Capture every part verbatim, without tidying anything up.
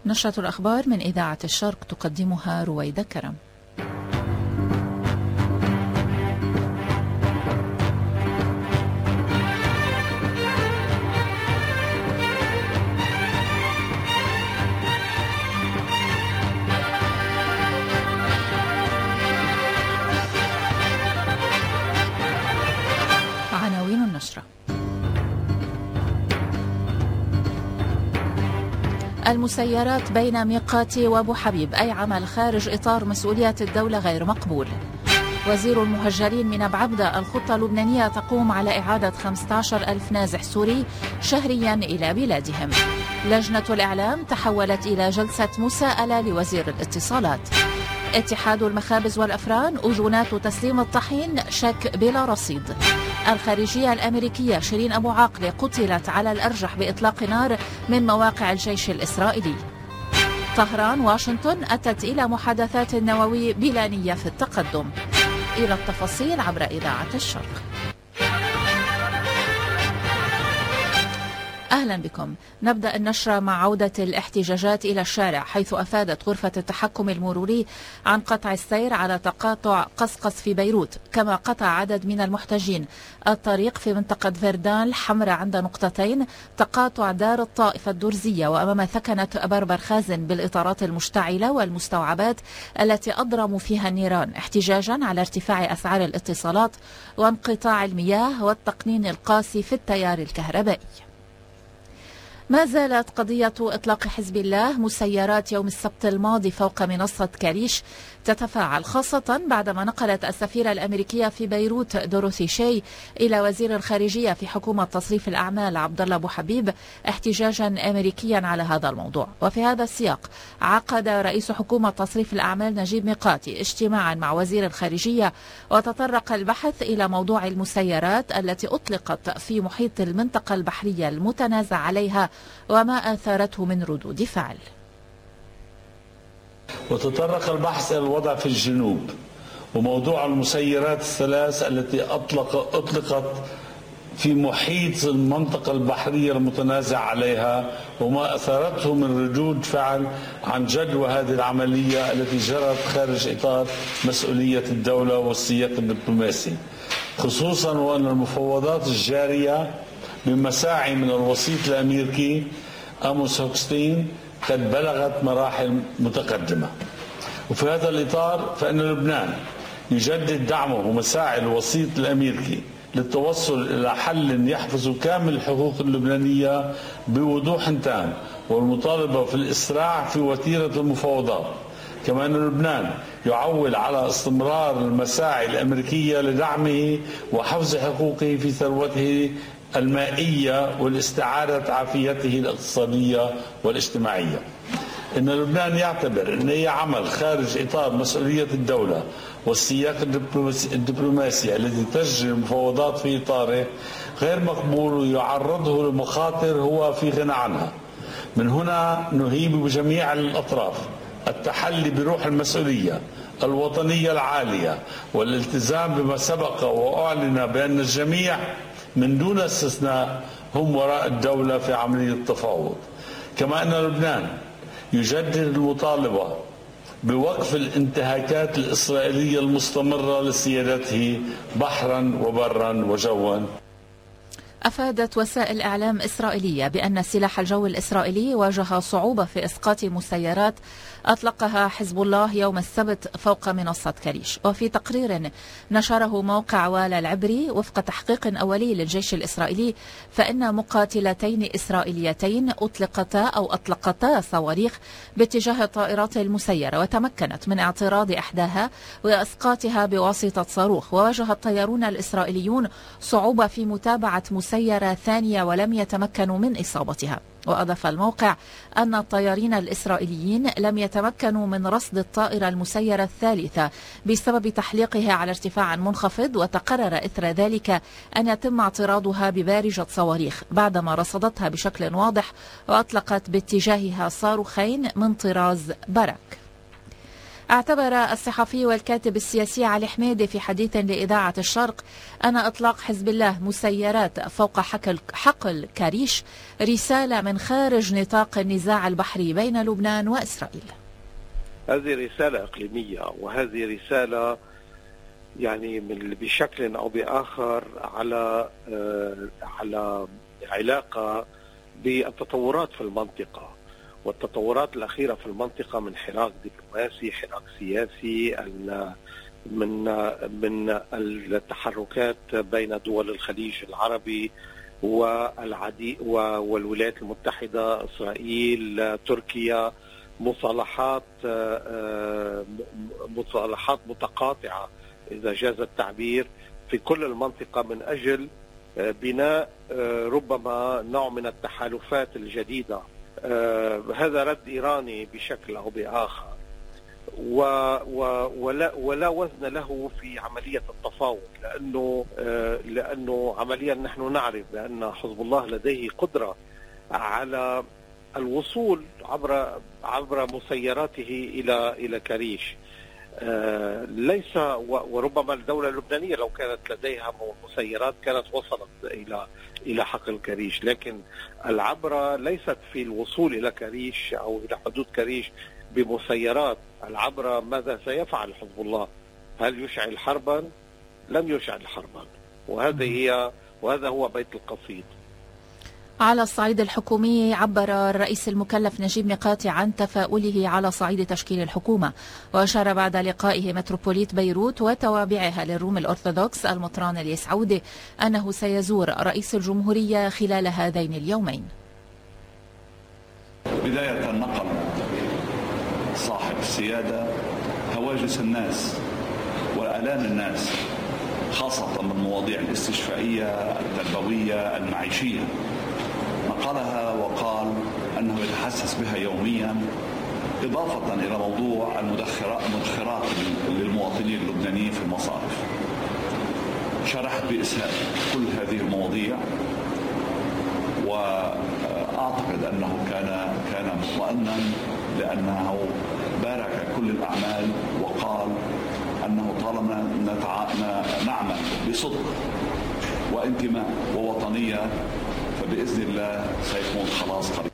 نشرة الأخبار من إذاعة الشرق تقدمها رويدة كرم. عناوين النشرة: المسيرات بين ميقاتي وابو حبيب أي عمل خارج إطار مسؤوليات الدولة غير مقبول. وزير المهجرين من بعبدة: الخطة اللبنانية تقوم على إعادة خمسة عشر ألف نازح سوري شهريا إلى بلادهم. لجنة الإعلام تحولت إلى جلسة مساءلة لوزير الاتصالات. اتحاد المخابز والأفران: أذونات تسليم الطحين شك بلا رصيد. الخارجية الأمريكية: شيرين أبو عاقلة قتلت على الأرجح بإطلاق نار من مواقع الجيش الإسرائيلي. طهران: واشنطن أتت إلى محادثات نووية بلا نية في التقدم. إلى التفاصيل عبر إذاعة الشرق. أهلا بكم. نبدأ النشرة مع عودة الاحتجاجات إلى الشارع، حيث أفادت غرفة التحكم المروري عن قطع السير على تقاطع قصقص في بيروت، كما قطع عدد من المحتجين الطريق في منطقة فردان الحمراء عند نقطتين تقاطع دار الطائفة الدرزية وأمام ثكنة بربر خازن بالإطارات المشتعلة والمستوعبات التي أضرموا فيها النيران، احتجاجا على ارتفاع أسعار الاتصالات وانقطاع المياه والتقنين القاسي في التيار الكهربائي. ما زالت قضية إطلاق حزب الله مسيرات يوم السبت الماضي فوق منصة كريش تتفاعل، خاصة بعدما نقلت السفيرة الأمريكية في بيروت دوروثي شاي إلى وزير الخارجية في حكومة تصريف الأعمال عبد الله أبو حبيب احتجاجا أمريكيا على هذا الموضوع. وفي هذا السياق عقد رئيس حكومة تصريف الأعمال نجيب ميقاتي اجتماعا مع وزير الخارجية، وتطرق البحث إلى موضوع المسيرات التي أطلقت في محيط المنطقة البحرية المتنازع عليها وما أثارته من ردود فعل. وتطرق البحث إلى الوضع في الجنوب وموضوع المسيرات الثلاث التي أطلق أطلقت في محيط المنطقة البحرية المتنازع عليها وما أثارته من ردود فعل عن جدوى هذه العملية التي جرت خارج إطار مسؤولية الدولة والسياق الدبلوماسي، خصوصا وأن المفاوضات الجارية بمساعي من الوسيط الأمريكي أموس هوكستين قد بلغت مراحل متقدمة. وفي هذا الإطار فإن لبنان يجدد دعمه ومساعي الوسيط الأمريكي للتوصل إلى حل يحفظ كامل الحقوق اللبنانية بوضوح تام، والمطالبة في الإسراع في وتيرة المفاوضات. كما أن لبنان يعول على استمرار المساعي الأمريكية لدعمه وحفظ حقوقه في ثروته المائية والاستعادة عافيته الاقتصادية والاجتماعية. إن لبنان يعتبر أن أي عمل خارج إطار مسؤولية الدولة والسياق الدبلوماسي الذي تجري المفاوضات في إطاره غير مقبول ويعرضه لمخاطر هو في غنى عنها. من هنا نهيب بجميع الأطراف التحلي بروح المسؤولية الوطنية العالية والالتزام بما سبق وأعلن بأن الجميع من دون استثناء هم وراء الدولة في عملية التفاوض. كما أن لبنان يجدد المطالبة بوقف الانتهاكات الإسرائيلية المستمرة لسيادته بحرا وبرا وجوا. أفادت وسائل إعلام إسرائيلية بأن سلاح الجو الإسرائيلي واجه صعوبة في إسقاط مسيرات أطلقها حزب الله يوم السبت فوق منصة كريش. وفي تقرير نشره موقع والا العبري وفق تحقيق أولي للجيش الإسرائيلي، فإن مقاتلتين إسرائيليتين أطلقتا أو أطلقتا صواريخ باتجاه الطائرات المسيرة، وتمكنت من اعتراض إحداها وإسقاطها بواسطة صاروخ. وواجه الطيارون الإسرائيليون صعوبة في متابعة مسيرة ثانية ولم يتمكنوا من إصابتها. وأضاف الموقع أن الطيارين الإسرائيليين لم يتمكنوا من رصد الطائرة المسيرة الثالثة بسبب تحليقها على ارتفاع منخفض، وتقرر إثر ذلك أن يتم اعتراضها ببارجة صواريخ بعدما رصدتها بشكل واضح وأطلقت باتجاهها صاروخين من طراز برك. اعتبر الصحفي والكاتب السياسي علي حميدي في حديث لإذاعة الشرق أن إطلاق حزب الله مسيرات فوق حقل كريش رسالة من خارج نطاق النزاع البحري بين لبنان وإسرائيل. هذه رسالة إقليمية، وهذه رسالة يعني بشكل أو بآخر على على علاقة بالتطورات في المنطقة، والتطورات الأخيرة في المنطقة من حراك دبلوماسي، حراك سياسي، من من التحركات بين دول الخليج العربي والعديد والولايات المتحدة، إسرائيل، تركيا، مصالحات مصالحات متقاطعة إذا جاز التعبير في كل المنطقة من أجل بناء ربما نوع من التحالفات الجديدة. هذا رد إيراني بشكل أو بآخر، ولا ولا وزن له في عملية التفاوض، لأنه لأنه عمليا نحن نعرف بأن حزب الله لديه قدرة على الوصول عبر عبر مسيراته إلى إلى كريش. ليس وربما الدولة اللبنانية لو كانت لديها مسيرات كانت وصلت إلى إلى حقل كريش، لكن العبرة ليست في الوصول إلى كريش أو إلى حدود كريش بمسيرات. العبرة ماذا سيفعل حزب الله؟ هل يشعل حربا؟ لم يشعل حربا، وهذا هي وهذا هو بيت القصيد. على الصعيد الحكومي، عبر الرئيس المكلف نجيب ميقاتي عن تفاؤله على صعيد تشكيل الحكومة، وأشار بعد لقائه متروبوليت بيروت وتوابعها للروم الأرثوذكس المطران الياس عودة أنه سيزور رئيس الجمهورية خلال هذين اليومين. بداية نقل صاحب السيادة هواجس الناس وآلام الناس، خاصة من المواضيع الاستشفائية التربوية المعيشية، نقلها وقال أنه يتحسس بها يوميا، إضافة إلى موضوع المدخرات للمواطنين اللبنانيين في المصارف. شرحت بإسهاب كل هذه المواضيع، وأعتقد أنه كان كان مطمئنا لأنه بارك كل الأعمال وقال أنه طالما نعمل بصدق وانتماء ووطنية فبإذن الله سيكون خلاص قريب.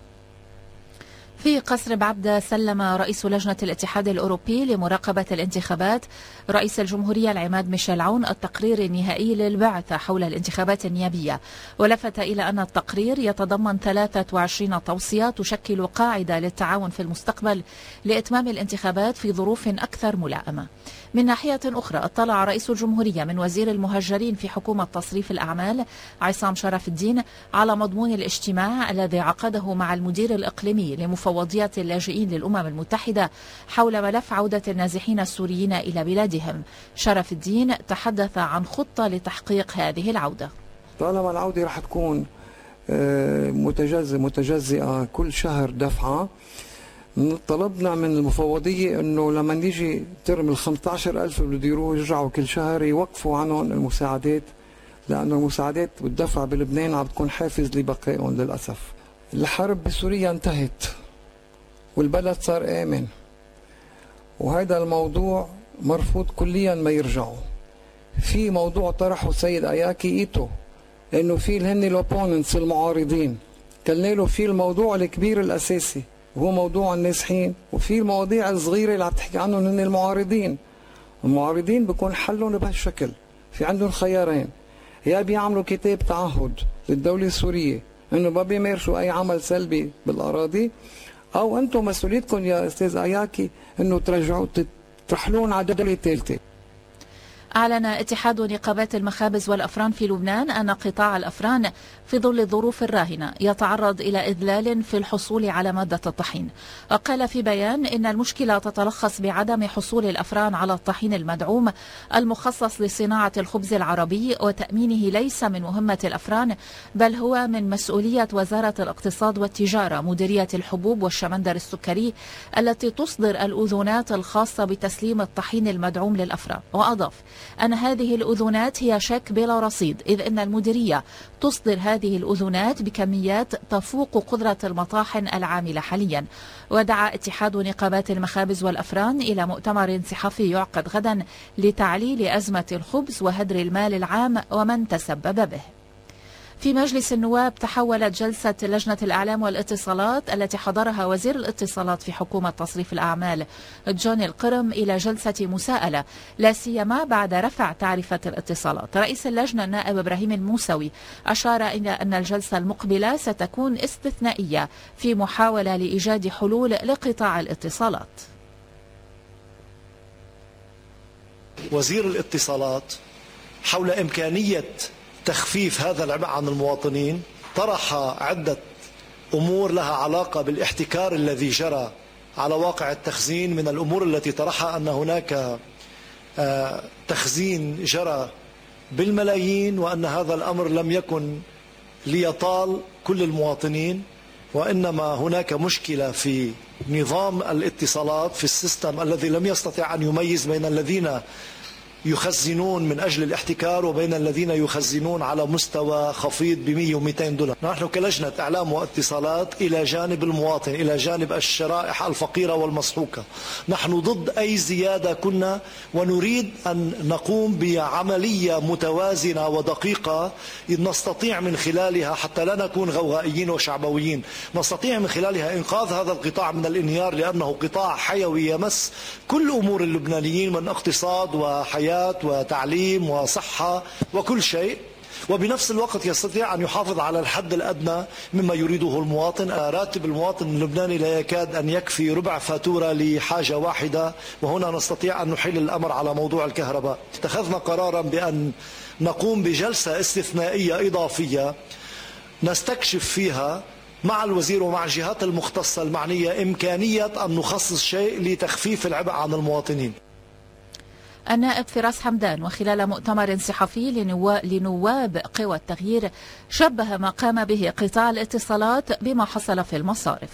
في قصر بعبدة، سلم رئيس لجنة الاتحاد الأوروبي لمراقبة الانتخابات رئيس الجمهورية العماد ميشيل عون التقرير النهائي للبعثة حول الانتخابات النيابية، ولفت إلى أن التقرير يتضمن ثلاثة وعشرين توصية تشكل قاعدة للتعاون في المستقبل لإتمام الانتخابات في ظروف أكثر ملائمة. من ناحية أخرى، اطلع رئيس الجمهورية من وزير المهجرين في حكومة تصريف الأعمال عصام شرف الدين على مضمون الاجتماع الذي عقده مع المدير الإقليمي لمفوضية اللاجئين للأمم المتحدة حول ملف عودة النازحين السوريين إلى بلادهم. شرف الدين تحدث عن خطة لتحقيق هذه العودة. طالما العودة رح تكون متجزئة متجزئة كل شهر دفعة، طلبنا من المفوضية انه لما يجي ترم ال خمسة عشر ألف اللي بده يرجعوا كل شهر يوقفوا عنهم المساعدات، لانه المساعدات والدفع بلبنان عم تكون حافز لبقائهم. للاسف الحرب بسوريا انتهت والبلد صار آمن، وهذا الموضوع مرفوض كليا ما يرجعوا. في موضوع طرحه السيد اياكي ايتو انه في الهن الاوبوننتس المعارضين، قلنا له في الموضوع الكبير الاساسي وهو موضوع النازحين، وفي المواضيع الصغيرة اللي عم تحكي عنهم هن المعارضين. المعارضين بيكون حلهم بهالشكل، في عندهم خيارين: يا بيعملوا كتاب تعهد للدولة السورية انه ما بيمارسوا اي عمل سلبي بالاراضي، او انتم مسؤوليتكم يا استاذ اياكي انه ترجعوا ترحلون على دولة ثالثة. أعلن اتحاد نقابات المخابز والأفران في لبنان أن قطاع الأفران في ظل الظروف الراهنة يتعرض إلى إذلال في الحصول على مادة الطحين. وقال في بيان إن المشكلة تتلخص بعدم حصول الأفران على الطحين المدعوم المخصص لصناعة الخبز العربي، وتأمينه ليس من مهمة الأفران بل هو من مسؤولية وزارة الاقتصاد والتجارة مديرية الحبوب والشمندر السكري التي تصدر الأذونات الخاصة بتسليم الطحين المدعوم للأفران. وأضاف أن هذه الأذونات هي شيك بلا رصيد، إذ أن المديرية تصدر هذه الأذونات بكميات تفوق قدرة المطاحن العاملة حاليا. ودعا اتحاد نقابات المخابز والأفران إلى مؤتمر صحفي يعقد غدا لتعليل أزمة الخبز وهدر المال العام ومن تسبب به. في مجلس النواب تحولت جلسة لجنة الإعلام والاتصالات التي حضرها وزير الاتصالات في حكومة تصريف الأعمال جون القرم إلى جلسة مساءلة، لا سيما بعد رفع تعرفة الاتصالات. رئيس اللجنة النائب إبراهيم الموسوي أشار إلى أن الجلسة المقبلة ستكون استثنائية في محاولة لإيجاد حلول لقطاع الاتصالات. وزير الاتصالات حول إمكانية تخفيف هذا العبء عن المواطنين طرح عدة أمور لها علاقة بالاحتكار الذي جرى على واقع التخزين. من الأمور التي طرحها أن هناك تخزين جرى بالملايين، وأن هذا الأمر لم يكن ليطال كل المواطنين، وإنما هناك مشكلة في نظام الاتصالات في السيستم الذي لم يستطع أن يميز بين الذين يخزنون من أجل الاحتكار وبين الذين يخزنون على مستوى خفيض بمئة ومئتين دولار. نحن كلجنة إعلام واتصالات إلى جانب المواطن، إلى جانب الشرائح الفقيرة والمسحوقة، نحن ضد أي زيادة كنا، ونريد أن نقوم بعملية متوازنة ودقيقة نستطيع من خلالها، حتى لا نكون غوغائيين وشعبويين، نستطيع من خلالها إنقاذ هذا القطاع من الانهيار، لأنه قطاع حيوي يمس كل أمور اللبنانيين من اقتصاد وحياة وتعليم وصحة وكل شيء، وبنفس الوقت يستطيع أن يحافظ على الحد الأدنى مما يريده المواطن. راتب المواطن اللبناني لا يكاد أن يكفي ربع فاتورة لحاجة واحدة، وهنا نستطيع أن نحيل الأمر على موضوع الكهرباء. اتخذنا قرارا بأن نقوم بجلسة استثنائية إضافية نستكشف فيها مع الوزير ومع الجهات المختصة المعنية إمكانية أن نخصص شيء لتخفيف العبء عن المواطنين. النائب فراس حمدان وخلال مؤتمر صحفي لنواب قوى التغيير شبه ما قام به قطاع الاتصالات بما حصل في المصارف.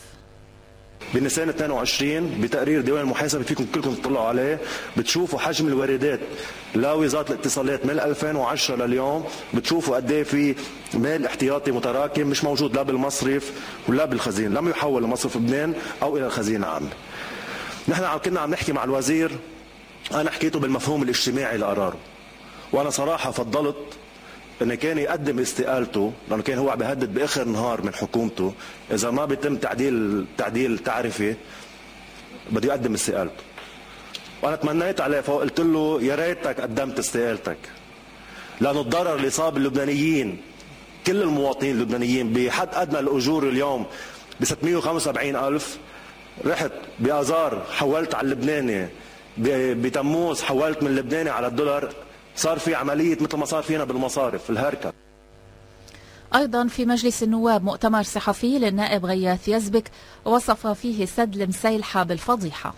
بنيسان اثنين وعشرين بتقرير ديوان المحاسبه فيكم كلكم تطلعوا عليه بتشوفوا حجم الواردات لوزاره الاتصالات من ألفين وعشرة لليوم، بتشوفوا قد ايه في مال احتياطي متراكم مش موجود لا بالمصرف ولا بالخزين، لم يحول لمصرف لبنان او الى الخزينه العامه. نحن كنا عم نحكي مع الوزير، أنا حكيته بالمفهوم الاجتماعي لقراره، وأنا صراحة فضلت أنه كان يقدم استقالته، لأنه كان هو عم بيهدد بآخر نهار من حكومته إذا ما بيتم تعديل تعديل تعرفة بده يقدم استقالته. وأنا تمنيت عليه فقلت له يا ريتك قدمت استقالتك، لأنه الضرر اللي صاب اللبنانيين كل المواطنين اللبنانيين بحد أدنى الأجور اليوم ب ستمئة وخمسة وسبعين ألف، رحت بآذار حولت على اللبناني، بتموز حولت من اللبناني على الدولار، صار في عملية مثل ما صار فينا بالمصارف الهركة. أيضا في مجلس النواب مؤتمر صحفي للنائب غياث يزبك وصف فيه سد المسيلحة بالفضيحة.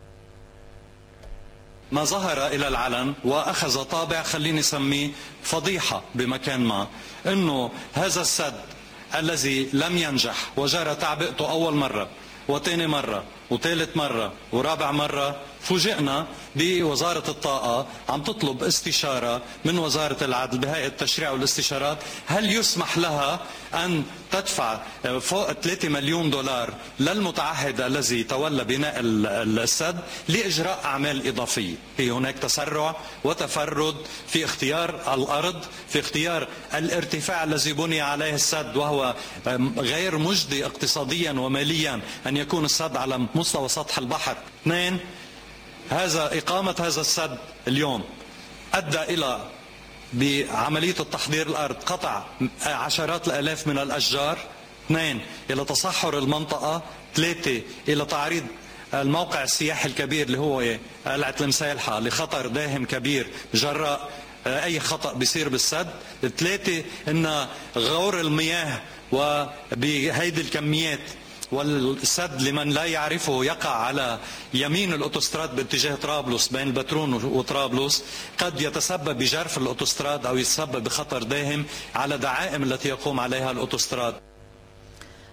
ما ظهر إلى العلن وأخذ طابع خليني سميه فضيحة بمكان ما، أنه هذا السد الذي لم ينجح وجرى تعبئته أول مرة وثاني مرة وثالث مرة ورابع مرة، فوجئنا بوزارة الطاقة عم تطلب استشارة من وزارة العدل بهيئة التشريع والاستشارات، هل يسمح لها أن تدفع فوق ثلاثة مليون دولار للمتعهد الذي تولى بناء السد لإجراء أعمال إضافية. في هناك تسرع وتفرد في اختيار الأرض، في اختيار الارتفاع الذي بني عليه السد، وهو غير مجدي اقتصاديا وماليا أن يكون السد على مستوى سطح البحر. اثنين، هذا إقامة هذا السد اليوم أدى إلى بعملية التحضير الأرض قطع عشرات الآلاف من الأشجار، اثنين إلى تصحر المنطقة، ثلاثة إلى تعريض الموقع السياحي الكبير اللي هو قلعة المسيلحة لخطر داهم كبير جراء أي خطأ بيصير بالسد، ثلاثة إن غور المياه وبهيدي الكميات، والسد لمن لا يعرفه يقع على يمين الأوتوستراد باتجاه طرابلس بين البترون وطرابلس، قد يتسبب بجرف الأوتوستراد أو يتسبب بخطر داهم على دعائم التي يقوم عليها الأوتوستراد.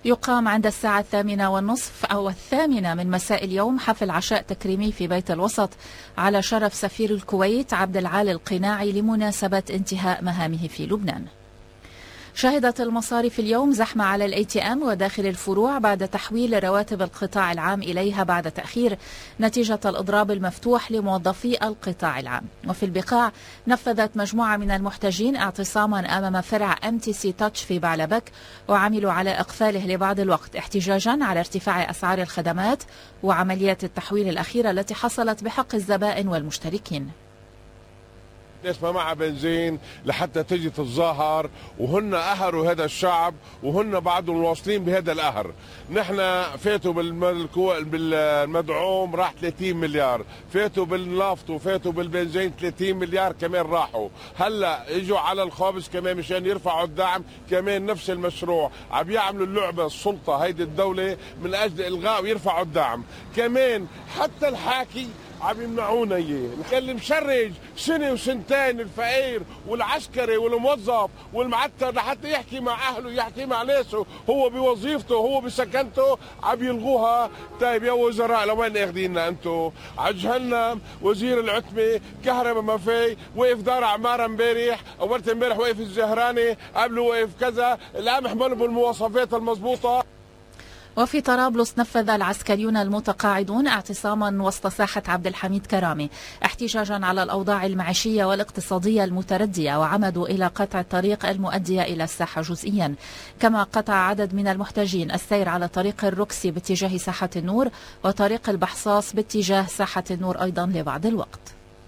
يقام عند الساعة الثامنة والنصف أو الثامنة من مساء اليوم حفل عشاء تكريمي في بيت الوسط على شرف سفير الكويت عبد العال القناعي لمناسبة انتهاء مهامه في لبنان. شهدت المصارف اليوم زحمة على الاي تي ام وداخل الفروع بعد تحويل رواتب القطاع العام إليها بعد تأخير نتيجة الإضراب المفتوح لموظفي القطاع العام. وفي البقاع نفذت مجموعة من المحتجين اعتصاما أمام فرع ام تي سي تاتش في بعلبك وعملوا على إقفاله لبعض الوقت احتجاجا على ارتفاع أسعار الخدمات وعمليات التحويل الأخيرة التي حصلت بحق الزبائن والمشتركين. الناس ما معها بنزين لحتى تجي تتظاهر وهن قهروا هذا الشعب وهن بعضهم واصلين بهذا القهر. نحن فاتوا بالمدعوم راح ثلاثين مليار، فاتوا بالنفط وفاتوا بالبنزين ثلاثين مليار كمان راحوا. هلا اجوا على الخبز كمان مشان يرفعوا الدعم كمان نفس المشروع. عم يعملوا اللعبه السلطه هيدي الدوله من اجل الغاء ويرفعوا الدعم. كمان حتى الحاكي عم يمنعونا اياه، اللي مشرج سنه وسنتين الفقير والعسكري والموظف والمعتر لحتى يحكي مع اهله يحكي مع ناسه، هو بوظيفته هو بسكنته عم يلغوها. طيب يا وزراء لوين اخذيننا انتم؟ على جهنم. وزير العتمه كهرباء ما في، وقف دار عماره امبارح اولت امبارح وقف الزهراني، قبله وقف كذا، القمح ما له بالمواصفات المضبوطه. وفي طرابلس نفذ العسكريون المتقاعدون اعتصاما وسط ساحة عبد الحميد كرامي احتجاجا على الأوضاع المعيشية والاقتصادية المتردية، وعمدوا إلى قطع الطريق المؤدية إلى الساحة جزئيا. كما قطع عدد من المحتجين السير على طريق الركسي باتجاه ساحة النور وطريق البحصاص باتجاه ساحة النور أيضا لبعض الوقت.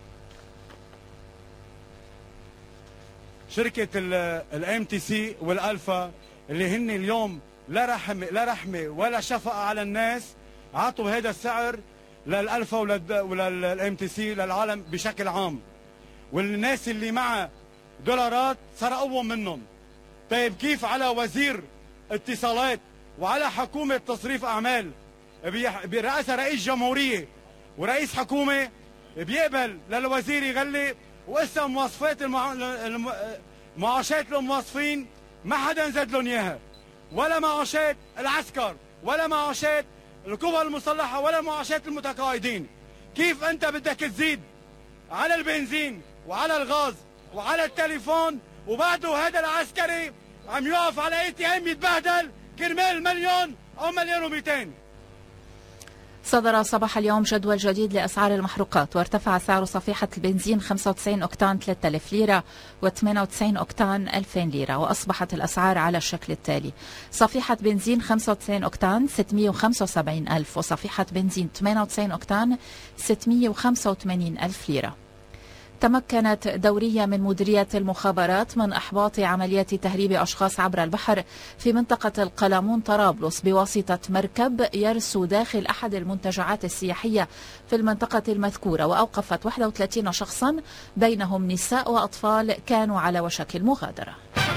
شركة الام تي سي والألفا اللي هن اليوم لا رحمة لا رحمة ولا شفقة على الناس، عطوا هذا السعر للألفا وللام تي سي للعالم بشكل عام، والناس اللي معها دولارات سرقوهم منهم. طيب كيف على وزير اتصالات وعلى حكومة تصريف أعمال برئاسة رئيس جمهورية ورئيس حكومة بيقبل للوزير يغلي وإسا مواصفات معاشات الموظفين ما حدا زاد لهم إياها، ولا معاشات العسكر ولا معاشات القوى المسلحة ولا معاشات المتقاعدين. كيف أنت بدك تزيد على البنزين وعلى الغاز وعلى التليفون وبعده هذا العسكري عم يقف على اي تي ام يتبهدل كرمال مليون أو مليون ومئتين؟ صدر صباح اليوم جدول جديد لأسعار المحروقات، وارتفع سعر صفيحة البنزين خمسة وتسعين أوكتان ثلاثة آلاف ليرة وثمانية وتسعين أوكتان ألفين ليرة، وأصبحت الأسعار على الشكل التالي: صفيحة بنزين خمسة وتسعين أوكتان ستمئة وخمسة وسبعين ألف، وصفيحة بنزين ثمانية وتسعين أوكتان ستمئة وخمسة وثمانين ألف ليرة. تمكنت دورية من مديرية المخابرات من إحباط عملية تهريب أشخاص عبر البحر في منطقة القلمون طرابلس بواسطة مركب يرسو داخل أحد المنتجعات السياحية في المنطقة المذكورة، وأوقفت واحد وثلاثين شخصا بينهم نساء وأطفال كانوا على وشك المغادرة.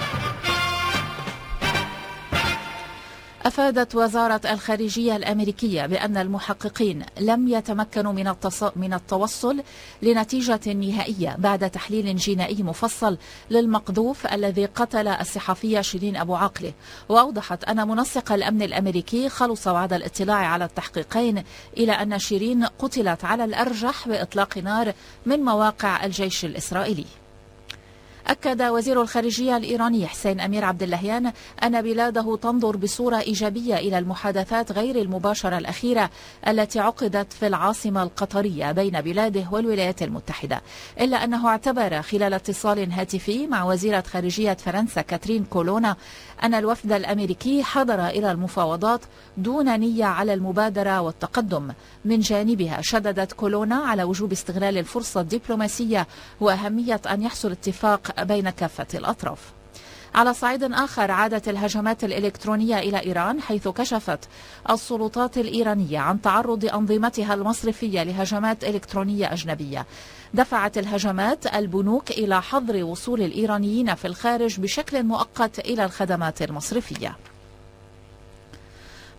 أفادت وزارة الخارجية الأمريكية بأن المحققين لم يتمكنوا من من التوصل لنتيجة نهائية بعد تحليل جنائي مفصل للمقذوف الذي قتل الصحفية شيرين أبو عاقلة. وأوضحت أن منسق الأمن الأمريكي خلص بعد الاطلاع على التحقيقين إلى أن شيرين قتلت على الأرجح بإطلاق نار من مواقع الجيش الإسرائيلي. أكد وزير الخارجية الإيراني حسين أمير عبد اللهيان أن بلاده تنظر بصورة إيجابية إلى المحادثات غير المباشرة الأخيرة التي عقدت في العاصمة القطرية بين بلاده والولايات المتحدة، إلا أنه اعتبر خلال اتصال هاتفي مع وزيرة خارجية فرنسا كاترين كولونا أن الوفد الأمريكي حضر إلى المفاوضات دون نية على المبادرة والتقدم. من جانبها شددت كولونا على وجوب استغلال الفرصة الدبلوماسية وأهمية أن يحصل اتفاق بين كافة الأطراف. على صعيد آخر، عادت الهجمات الإلكترونية إلى إيران، حيث كشفت السلطات الإيرانية عن تعرض أنظمتها المصرفية لهجمات إلكترونية أجنبية. دفعت الهجمات البنوك إلى حظر وصول الإيرانيين في الخارج بشكل مؤقت إلى الخدمات المصرفية.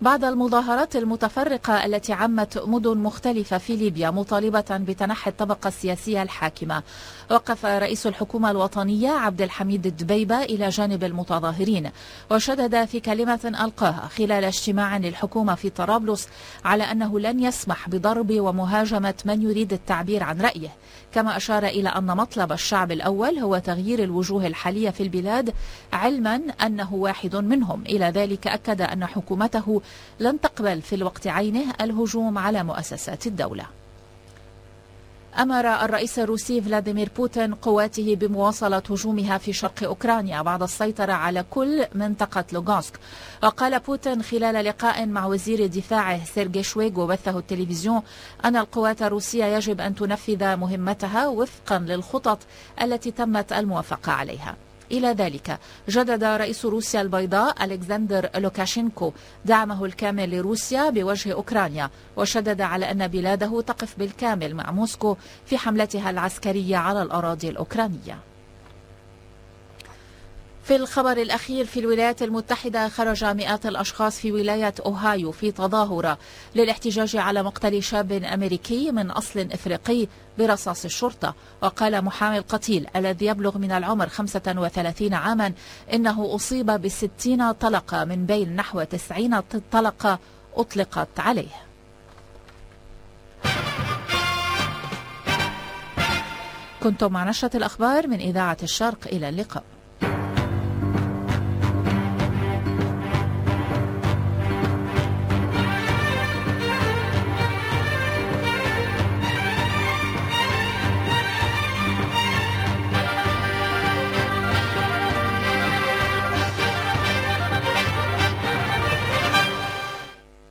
بعد المظاهرات المتفرقة التي عمت مدن مختلفة في ليبيا مطالبة بتنحي الطبقة السياسية الحاكمة، وقف رئيس الحكومة الوطنية عبد الحميد الدبيبة إلى جانب المتظاهرين، وشدد في كلمة ألقاها خلال اجتماع للحكومة في طرابلس على أنه لن يسمح بضرب ومهاجمة من يريد التعبير عن رأيه، كما أشار إلى أن مطلب الشعب الأول هو تغيير الوجوه الحالية في البلاد، علما أنه واحد منهم. إلى ذلك أكد أن حكومته لن تقبل في الوقت عينه الهجوم على مؤسسات الدولة. أمر الرئيس الروسي فلاديمير بوتين قواته بمواصلة هجومها في شرق أوكرانيا بعد السيطرة على كل منطقة لوغانسك. وقال بوتين خلال لقاء مع وزير دفاعه سيرجي شويغو بثه التلفزيون أن القوات الروسية يجب أن تنفذ مهمتها وفقا للخطط التي تمت الموافقة عليها. إلى ذلك جدد رئيس روسيا البيضاء ألكسندر لوكاشينكو دعمه الكامل لروسيا بوجه أوكرانيا، وشدد على أن بلاده تقف بالكامل مع موسكو في حملتها العسكرية على الأراضي الأوكرانية. في الخبر الأخير، في الولايات المتحدة خرج مئات الأشخاص في ولاية أوهايو في تظاهرة للاحتجاج على مقتل شاب أمريكي من أصل إفريقي برصاص الشرطة. وقال محامي القتيل الذي يبلغ من العمر خمسة وثلاثين عاما إنه أصيب بستين طلقة من بين نحو تسعين طلقة أطلقت عليه. كنتم مع نشرة الأخبار من إذاعة الشرق، إلى اللقاء.